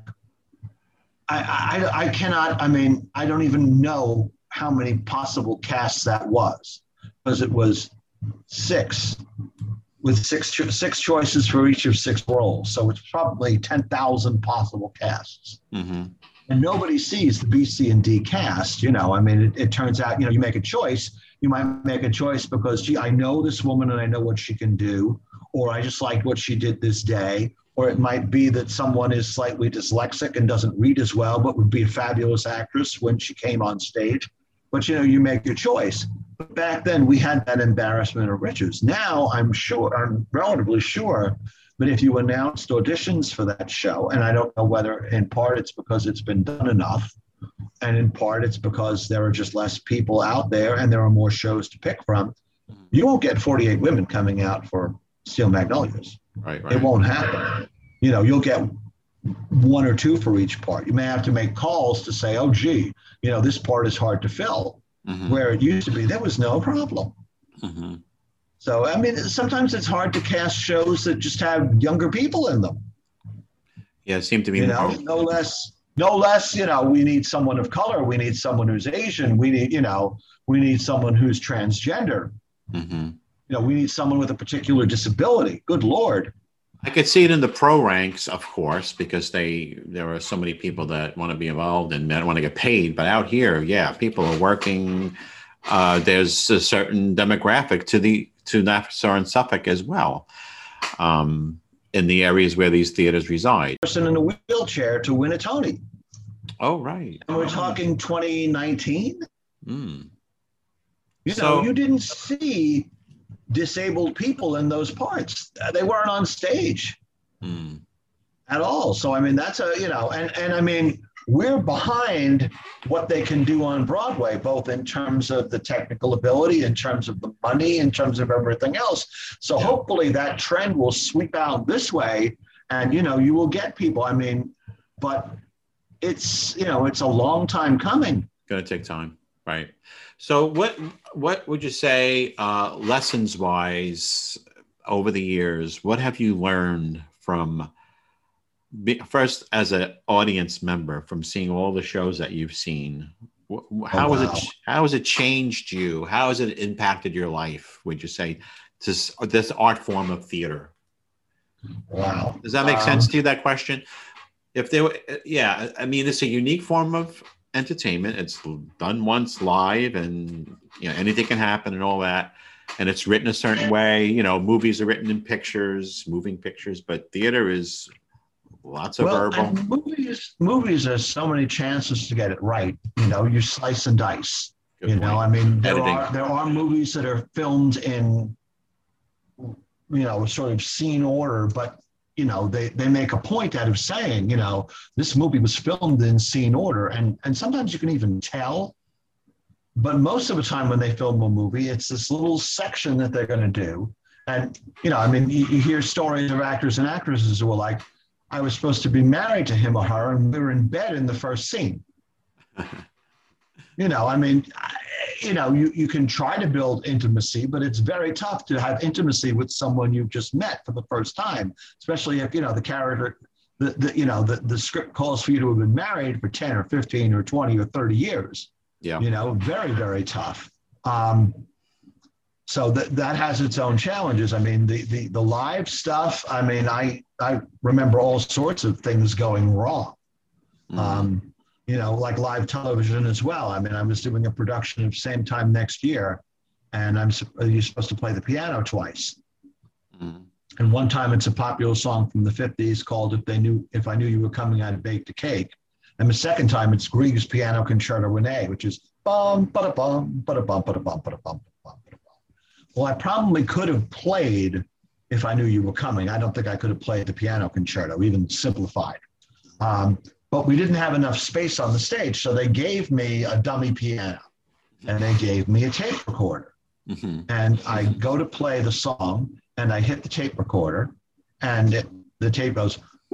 I, I, I cannot, I mean, I don't even know how many possible casts that was, because it was six with six, cho- six choices for each of six roles. So it's probably ten thousand possible casts. Mm-hmm. And nobody sees the B, C, and D cast. You know, I mean, it, it turns out, you know, you make a choice. You might make a choice because, gee, I know this woman and I know what she can do, or I just liked what she did this day. Or it might be that someone is slightly dyslexic and doesn't read as well, but would be a fabulous actress when she came on stage. But, you know, you make your choice. But back then we had that embarrassment of riches. Now I'm sure, I'm relatively sure that if you announced auditions for that show, and I don't know whether in part it's because it's been done enough, and in part it's because there are just less people out there and there are more shows to pick from, you won't get forty-eight women coming out for Steel Magnolias. Right, right. It won't happen. You know, you'll get one or two for each part. You may have to make calls to say, oh, gee, you know, this part is hard to fill. Mm-hmm. Where it used to be, there was no problem. Mm-hmm. So, I mean, sometimes it's hard to cast shows that just have younger people in them. Yeah, it seemed to be. You know, no less, no less, you know, we need someone of color. We need someone who's Asian. We need, you know, we need someone who's transgender. Mm-hmm. You know, we need someone with a particular disability. Good Lord. I could see it in the pro ranks, of course, because they there are so many people that want to be involved and that want to get paid. But out here, yeah, people are working. Uh, there's a certain demographic to the to Nassau and Suffolk as well, um, in the areas where these theaters reside. Person in a wheelchair to win a Tony. Oh, right. And we're talking twenty nineteen. Mm. You So- know, you didn't see disabled people in those parts. They weren't on stage Mm. at all. So, I mean, that's a, you know, and, and I mean, we're behind what they can do on Broadway, both in terms of the technical ability, in terms of the money, in terms of everything else. So Yeah. hopefully that trend will sweep out this way and, you know, you will get people. I mean, but it's, you know, it's a long time coming. Going to take time, right? So, what what would you say, uh, lessons wise, over the years? What have you learned from be, first as an audience member from seeing all the shows that you've seen? How Oh, has wow. it how has it changed you? How has it impacted your life? Would you say this this art form of theater? Wow. Does that make Um, sense to you? That question? If there, were, yeah, I mean, it's a unique form of entertainment. It's done once live, and you know anything can happen and all that. And it's written a certain way. You know, movies are written in pictures, moving pictures, but theater is lots of Well, verbal. and movies, movies, there's so many chances to get it right. You know, you slice and dice. Good you point. know, I mean, there Editing. are there are movies that are filmed in, you know, sort of scene order, but you know, they they make a point out of saying, you know, this movie was filmed in scene order, and and sometimes you can even tell. But most of the time when they film a movie, it's this little section that they're going to do. And, you know, I mean, you, you hear stories of actors and actresses who are like, I was supposed to be married to him or her, and we were in bed in the first scene. You know, I mean, I, you know, you, you can try to build intimacy, but it's very tough to have intimacy with someone you've just met for the first time, especially if, you know, the character, the, the you know, the, the script calls for you to have been married for ten or fifteen or twenty or thirty years. Yeah. You know, very, very tough. Um, so that, that has its own challenges. I mean, the, the, the live stuff, I mean, I, I remember all sorts of things going wrong. Mm-hmm. Um, you know, like live television as well. I mean, I was doing a production of Same Time Next Year, and I'm you're supposed to play the piano twice. Mm-hmm. And one time it's a popular song from the fifties called "If They Knew If I Knew You Were Coming, I'd Bake a Cake." And the second time it's Grieg's Piano Concerto in A, which is bum ba bum ba bum ba bum ba bum. Well, I probably could have played If I Knew You Were Coming. I don't think I could have played the piano concerto, even simplified. Um, But we didn't have enough space on the stage. So they gave me a dummy piano and they gave me a tape recorder. Mm-hmm. And I go to play the song and I hit the tape recorder and it, the tape goes,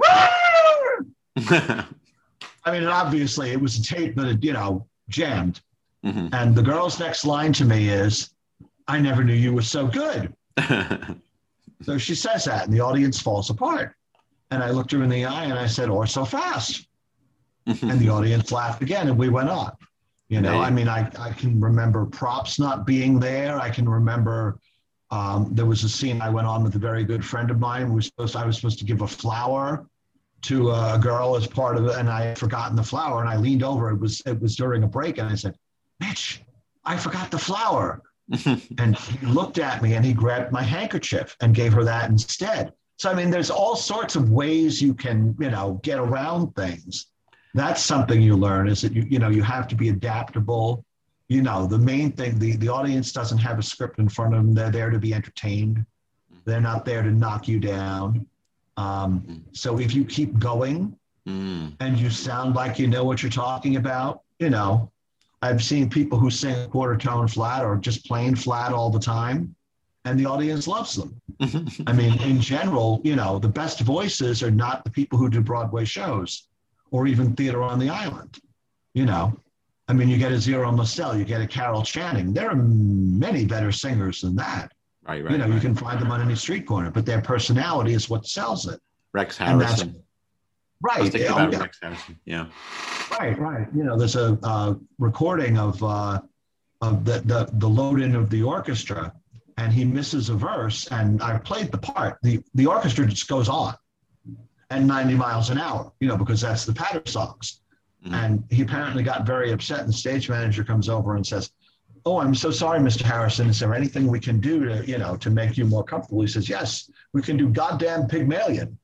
I mean, obviously it was a tape that had, you know, jammed. Mm-hmm. And the girl's next line to me is, "I never knew you were so good." So she says that and the audience falls apart. And I looked her in the eye and I said, "Or so fast." And the audience laughed again, and we went on. You know, right. I mean, I, I can remember props not being there. I can remember um, there was a scene I went on with a very good friend of mine. We were supposed to, I was supposed to give a flower to a girl as part of it, and I had forgotten the flower. And I leaned over. It was it was during a break, and I said, "Mitch, I forgot the flower." And he looked at me, and he grabbed my handkerchief and gave her that instead. So I mean, there's all sorts of ways you can, you know, get around things. That's something you learn is that, you, you know, you have to be adaptable. You know, the main thing, the, the audience doesn't have a script in front of them. They're there to be entertained. They're not there to knock you down. Um, so if you keep going mm. and you sound like you know what you're talking about, you know, I've seen people who sing a quarter tone flat or just plain flat all the time, and the audience loves them. I mean, in general, you know, the best voices are not the people who do Broadway shows or even theater on the island. You know, I mean, you get a Zero Mostel, you get a Carol Channing. There are many better singers than that. Right, right. You know, right. You can find them on any street corner, but their personality is what sells it. Rex Harrison. Right. I was thinking about oh, yeah. Rex Harrison. Yeah. Right, right. You know, there's a, a recording of uh, of the, the the load-in of the orchestra, and he misses a verse, and I played the part. The the orchestra just goes on at ninety miles an hour, you know, because that's the patter songs. Mm-hmm. And he apparently got very upset, and the stage manager comes over and says, "Oh, I'm so sorry, Mister Harrison. Is there anything we can do to, you know, to make you more comfortable?" He says, "Yes, we can do goddamn Pygmalion."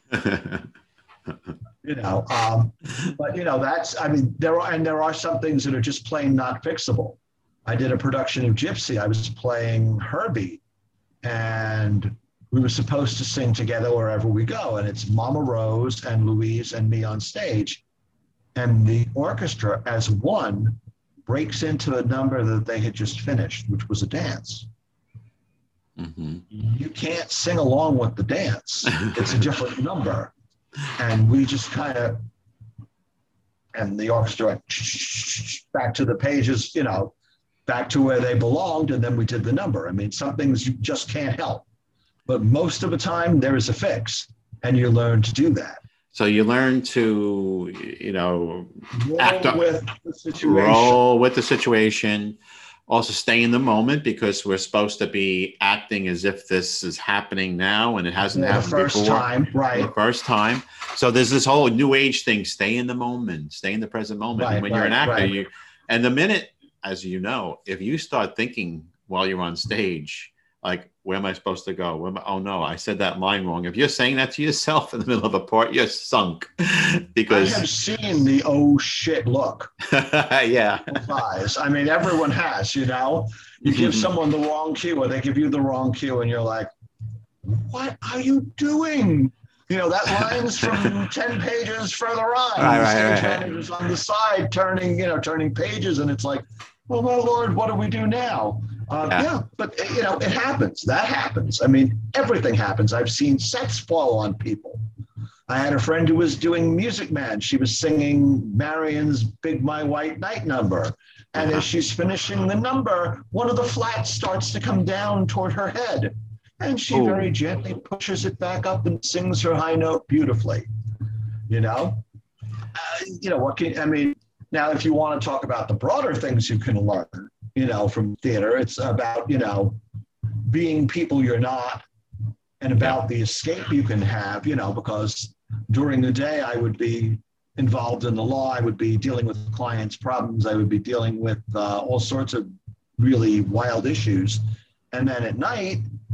You know, um, but you know, that's, I mean, there are, and there are some things that are just plain not fixable. I did a production of Gypsy. I was playing Herbie, and we were supposed to sing together wherever we go. And it's Mama Rose and Louise and me on stage. And the orchestra as one breaks into a number that they had just finished, which was a dance. Mm-hmm. You can't sing along with the dance. It's a different number. And we just kind of, and the orchestra went back to the pages, you know, back to where they belonged, and then we did the number. I mean, some things you just can't help. But most of the time, there is a fix, and you learn to do that. So you learn to, you know, roll act up, with the situation. Roll with the situation. Also stay in the moment, because we're supposed to be acting as if this is happening now and it hasn't yeah, happened the first before. time, right? The first time. So there's this whole new age thing. Stay in the moment. Stay in the present moment. Right, and when right, you're an actor, right. you and the minute, as you know, if you start thinking while you're on stage, like, where am I supposed to go? Where am I? Oh no, I said that line wrong. If you're saying that to yourself in the middle of a part, you're sunk. Because I have seen the oh shit look. Yeah. Eyes. I mean, everyone has, you know. You give someone the wrong cue, or they give you the wrong cue, and you're like, what are you doing? You know, that line's from ten pages further on. Right, the right, stage right. manager's on the side turning, you know, turning pages, and it's like, well, my Lord, what do we do now? Uh, yeah. yeah, but, you know, it happens. That happens. I mean, everything happens. I've seen sets fall on people. I had a friend who was doing Music Man. She was singing Marion's Big My White Night number. And Uh-huh. as she's finishing the number, one of the flats starts to come down toward her head. And she Ooh. very gently pushes it back up and sings her high note beautifully. You know, uh, you know what can I mean? Now, if you want to talk about the broader things you can learn, you know, from theater, it's about, you know, being people you're not, and about the escape you can have, you know, because during the day I would be involved in the law, I would be dealing with clients' problems, I would be dealing with uh, all sorts of really wild issues. And then at night,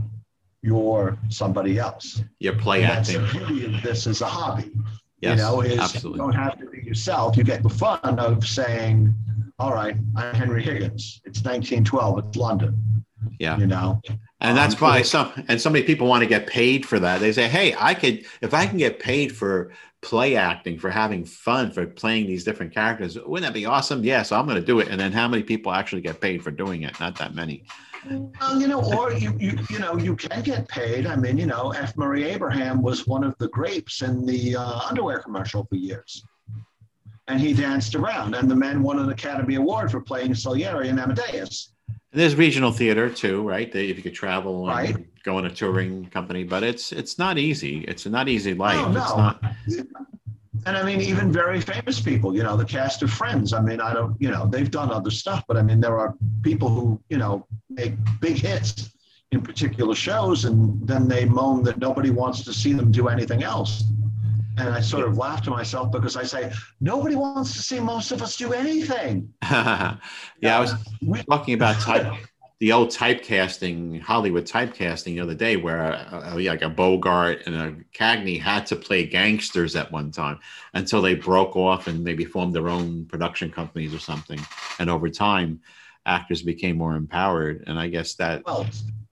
you're somebody else. You're play and acting. That's the beauty of this as a hobby. Yes, you know, is absolutely. you don't have to be yourself. You get the fun of saying, all right, I'm Henry Higgins. It's nineteen twelve, it's London. Yeah. You know? And that's um, why some, and so many people want to get paid for that. They say, hey, I could, if I can get paid for play acting, for having fun, for playing these different characters, wouldn't that be awesome? Yeah, so I'm going to do it. And then how many people actually get paid for doing it? Not that many. Well, you know, or you, you, you know, you can get paid. I mean, you know, F. Murray Abraham was one of the grapes in the uh, underwear commercial for years. And he danced around, and the men won an Academy Award for playing Salieri and Amadeus. And there's regional theater too, right? They, if you could travel and right. go in a touring company, but it's it's not easy. It's a not easy life. Oh, no. It's not. And I mean, even very famous people, you know, the cast of Friends. I mean, I don't, you know, they've done other stuff, but I mean, there are people who, you know, make big hits in particular shows, and then they moan that nobody wants to see them do anything else. And I sort of laugh to myself because I say, nobody wants to see most of us do anything. Yeah, I was talking about type, the old typecasting, Hollywood typecasting the other day, where uh, like a Bogart and a Cagney had to play gangsters at one time until they broke off and maybe formed their own production companies or something. And over time, actors became more empowered. And I guess that... Well,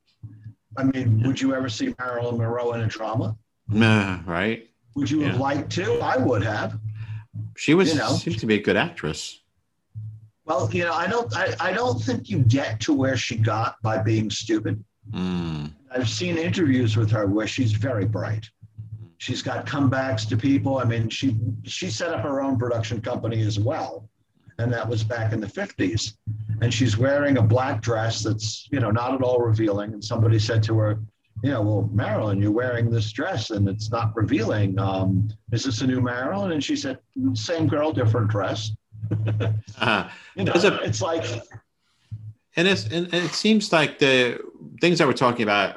I mean, would you ever see Marilyn Monroe in a drama? Uh, right. Would you have yeah. liked to? I would have. She was, you know, seemed to be a good actress. Well, you know, I don't, I, I don't think you get to where she got by being stupid. Mm. I've seen interviews with her where she's very bright. She's got comebacks to people. I mean, she, she set up her own production company as well. And that was back in the fifties. And she's wearing a black dress that's, you know, not at all revealing. And somebody said to her, you know, well, Marilyn, you're wearing this dress and it's not revealing. Um, is this a new Marilyn? And she said, same girl, different dress. uh, you know, a, it's like, and it's and it seems like the things that we're talking about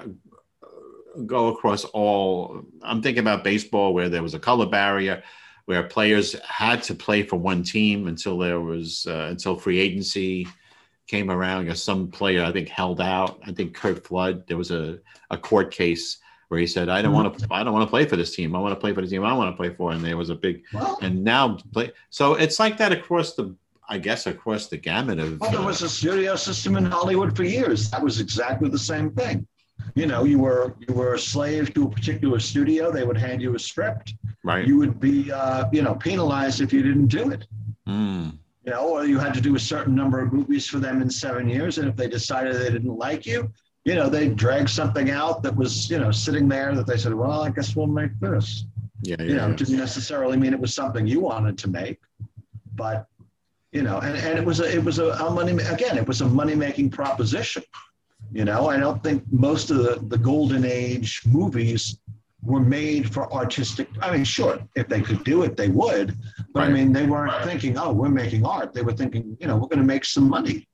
go across all. I'm thinking about baseball, where there was a color barrier, where players had to play for one team until there was uh, until free agency came around. Or some player, I think, held out. I think Curt Flood. There was a, a court case where he said, "I don't want to. I don't want to play for this team. I want to play for the team I want to play for." And there was a big. well, and now play. So it's like that across the. I guess across the gamut of. Well, there was a studio system in Hollywood for years. That was exactly the same thing. You know, you were you were a slave to a particular studio. They would hand you a script. Right. You would be, uh, you know, penalized if you didn't do it. Mm. You know, or you had to do a certain number of movies for them in seven years. And if they decided they didn't like you, you know, they'd drag something out that was, you know, sitting there that they said, well, I guess we'll make this. Yeah, yeah. You know, yeah. it didn't necessarily mean it was something you wanted to make, but, you know, and, and it was a, it was a, a money, again, it was a money-making proposition. You know, I don't think most of the, the golden age movies were made for artistic. I mean, sure, if they could do it, they would. But right. I mean, they weren't thinking, oh, we're making art. They were thinking, you know, we're going to make some money.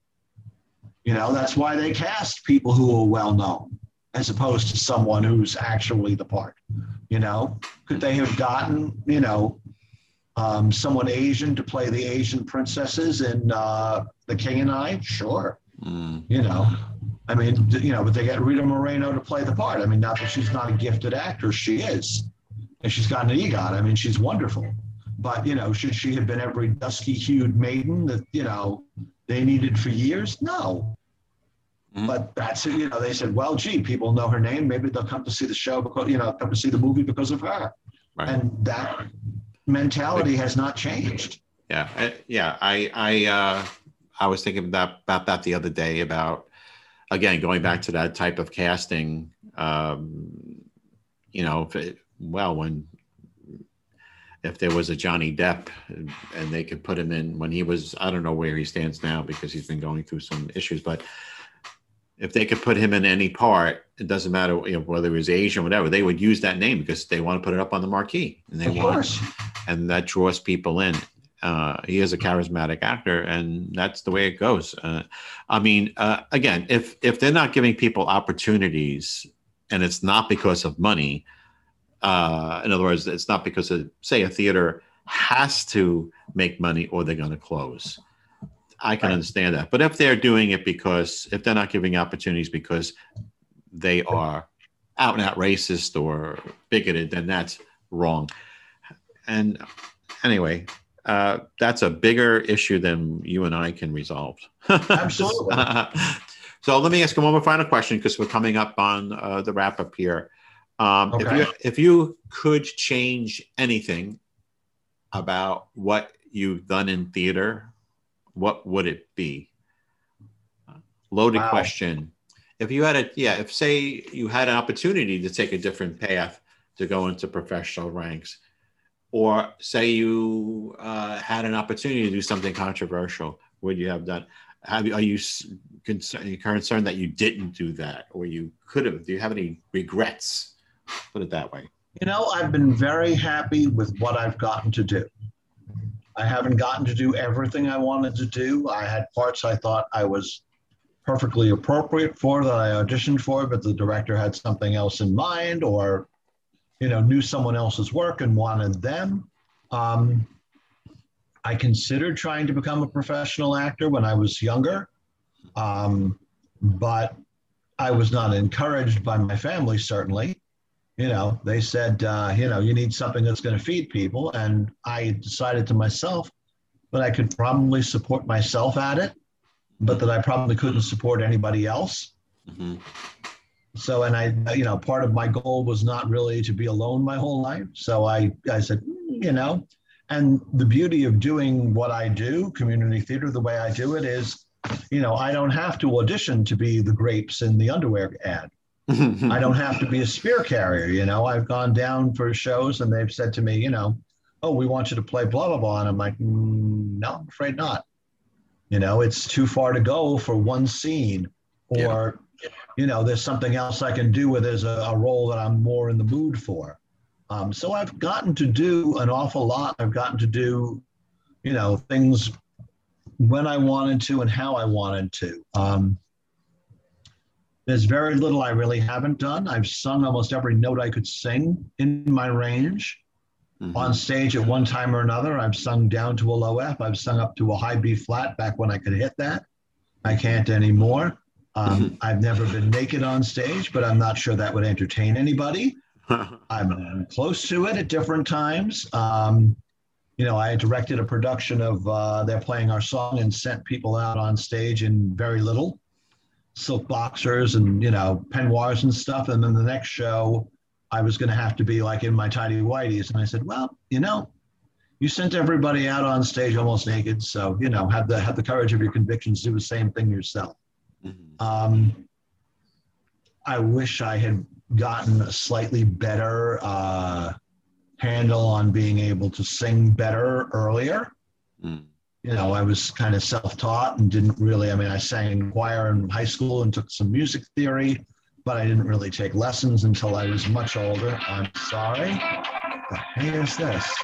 You know, that's why they cast people who are well known as opposed to someone who's actually the part. You know, could they have gotten, you know, um, someone Asian to play the Asian princesses in uh, The King and I? Sure. Mm. You know. I mean, you know, but they get Rita Moreno to play the part. I mean, not that she's not a gifted actress, she is. And she's got an EGOT. I mean, she's wonderful. But, you know, should she have been every dusky-hued maiden that, you know, they needed for years? No. Mm-hmm. But that's, you know, they said, well, gee, people know her name. Maybe they'll come to see the show, because, you know, come to see the movie because of her. Right. And that mentality has not changed. Yeah. I, yeah. I, I, uh, I was thinking about, about that the other day about, again, going back to that type of casting, um, you know, it, well, when if there was a Johnny Depp and they could put him in when he was, I don't know where he stands now because he's been going through some issues, but if they could put him in any part, it doesn't matter, you know, whether he was Asian or whatever, they would use that name because they want to put it up on the marquee, and they Of want, course. and that draws people in. Uh, he is a charismatic actor, and that's the way it goes. Uh, I mean, uh, again, if if they're not giving people opportunities, and it's not because of money, uh, in other words, it's not because of, say, a theater has to make money or they're going to close. I can right. understand that. But if they're doing it because, if they're not giving opportunities because they are out and out racist or bigoted, then that's wrong. And anyway, uh, that's a bigger issue than you and I can resolve. Absolutely. So let me ask you one more final question because we're coming up on uh, the wrap up here. Um, okay. If you if you could change anything about what you've done in theater, what would it be? Loaded wow. question. If you had a, yeah, if say you had an opportunity to take a different path to go into professional ranks, or say you uh, had an opportunity to do something controversial, would you have done? Have you, are you concerned, are you concerned that you didn't do that, or you could have? Do you have any regrets? Put it that way. You know, I've been very happy with what I've gotten to do. I haven't gotten to do everything I wanted to do. I had parts I thought I was perfectly appropriate for that I auditioned for, but the director had something else in mind, or, you know, knew someone else's work and wanted them. Um, I considered trying to become a professional actor when I was younger, um, but I was not encouraged by my family, certainly. You know, they said, uh, you know, you need something that's going to feed people. And I decided to myself that I could probably support myself at it, but that I probably couldn't support anybody else. Mm-hmm. So, and I, you know, part of my goal was not really to be alone my whole life. So I, I said, you know, and the beauty of doing what I do, community theater, the way I do it is, you know, I don't have to audition to be the grapes in the underwear ad. I don't have to be a spear carrier. You know, I've gone down for shows and they've said to me, you know, oh, we want you to play blah, blah, blah. And I'm like, mm, no, I'm afraid not. You know, it's too far to go for one scene, or, yeah. you know, there's something else I can do with as a, a role that I'm more in the mood for. Um, so I've gotten to do an awful lot. I've gotten to do, you know, things when I wanted to and how I wanted to. Um, There's very little I really haven't done. I've sung almost every note I could sing in my range. Mm-hmm. On stage at one time or another, I've sung down to a low F. I've sung up to a high B flat back when I could hit that. I can't anymore. Um, mm-hmm. I've never been naked on stage, but I'm not sure that would entertain anybody. I'm close to it at different times. Um, you know, I directed a production of uh, They're Playing Our Song and sent people out on stage in very little. Silk boxers and, you know, peignoirs and stuff. And then the next show, I was going to have to be like in my tidy whities. And I said, well, you know, you sent everybody out on stage almost naked. So, you know, have the, have the courage of your convictions, do the same thing yourself. Mm-hmm. Um, I wish I had gotten a slightly better uh, handle on being able to sing better earlier. Mm. You know, I was kind of self-taught and didn't really, I mean, I sang in choir in high school and took some music theory, but I didn't really take lessons until I was much older. I'm sorry. What the heck is this?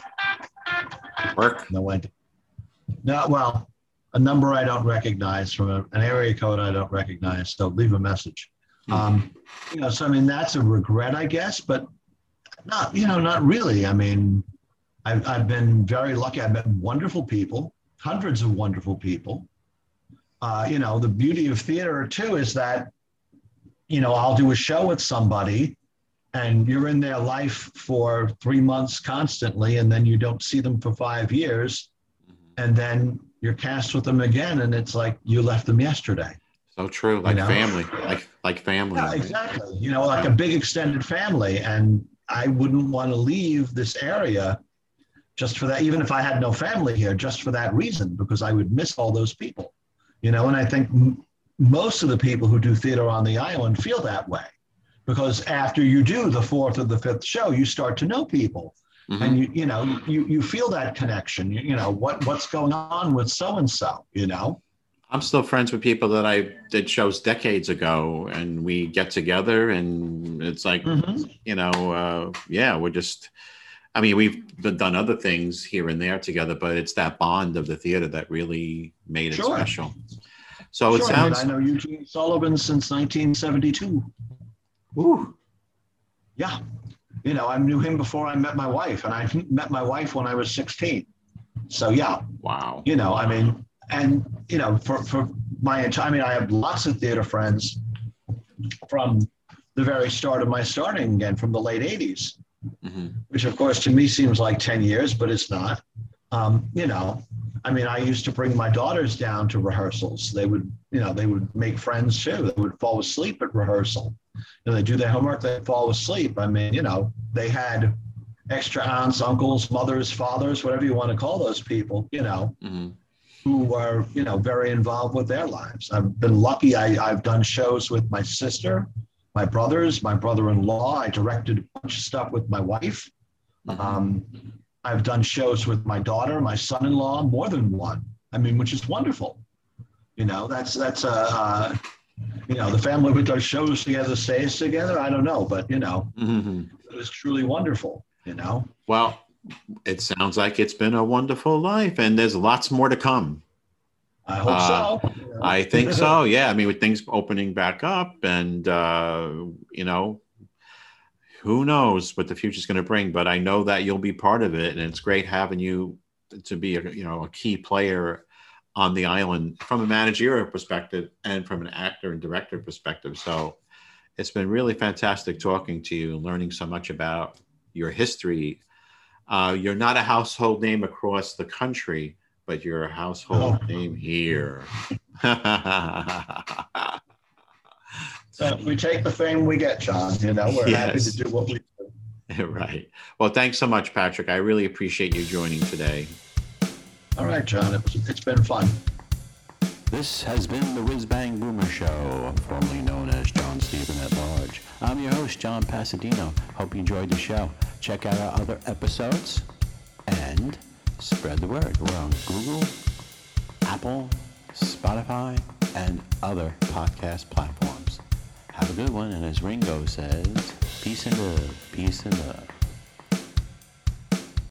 Work? No, I didn't. No, well, a number I don't recognize from a, an area code I don't recognize, so leave a message. Mm-hmm. Um, you know, so I mean, that's a regret, I guess, but not, you know, not really. I mean, I've, I've been very lucky. I've met wonderful people. Hundreds of wonderful people. Uh, you know, the beauty of theater too is that, you know, I'll do a show with somebody and you're in their life for three months constantly, and then you don't see them for five years. And then you're cast with them again. And it's like you left them yesterday. So true. Like you know? family, like, like family. Yeah, exactly. You know, like a big extended family. And I wouldn't want to leave this area just for that, even if I had no family here, just for that reason, because I would miss all those people, you know. And I think m- most of the people who do theater on the island feel that way, because after you do the fourth or the fifth show, you start to know people. Mm-hmm. And you, you know, you, you feel that connection, you, you know, what, what's going on with so-and-so, you know? I'm still friends with people that I did shows decades ago, and we get together and it's like, mm-hmm. you know, uh, yeah, we're just, I mean, we've done other things here and there together, but it's that bond of the theater that really made it sure. special. So sure. it sounds. I, mean, I know Eugene Sullivan since nineteen seventy-two. Ooh. Yeah. You know, I knew him before I met my wife, and I met my wife when I was sixteen. So, yeah. Wow. You know, I mean, and, you know, for, for my entire, I mean, I have lots of theater friends from the very start of my starting again, from the late eighties, mm-hmm. which, of course, to me seems like ten years, but it's not. Um, you know, I mean, I used to bring my daughters down to rehearsals. They would, you know, they would make friends too. They would fall asleep at rehearsal. You know, they do their homework, they fall asleep. I mean, you know, they had extra aunts, uncles, mothers, fathers, whatever you want to call those people, you know, mm-hmm. who were, you know, very involved with their lives. I've been lucky. I, I've done shows with my sister, my brothers, my brother-in-law. I directed a bunch of stuff with my wife. Mm-hmm. Um, I've done shows with my daughter, my son-in-law, more than one. I mean, which is wonderful. You know, that's, that's a, uh, you know, the family who does shows together stays together. I don't know, but, you know, mm-hmm. it was truly wonderful, you know. Well, it sounds like it's been a wonderful life, and there's lots more to come. I hope uh, so. You know? I think so, yeah. I mean, with things opening back up and, uh, you know, who knows what the future is going to bring, but I know that you'll be part of it, and it's great having you to be a, you know, a key player on the island from a managerial perspective and from an actor and director perspective. So it's been really fantastic talking to you and learning so much about your history. Uh, you're not a household name across the country, but you're a household oh. name here. So we take the fame we get, John. You know, we're yes. happy to do what we do. Right. Well, thanks so much, Patrick. I really appreciate you joining today. All right, John. It was, it's been fun. This has been the Whiz Bang Boomer Show, formerly known as John Stephen at Large. I'm your host, John Pasadino. Hope you enjoyed the show. Check out our other episodes and spread the word. We're on Google, Apple, Spotify, and other podcast platforms. Have a good one, and as Ringo says, peace and love, peace and love.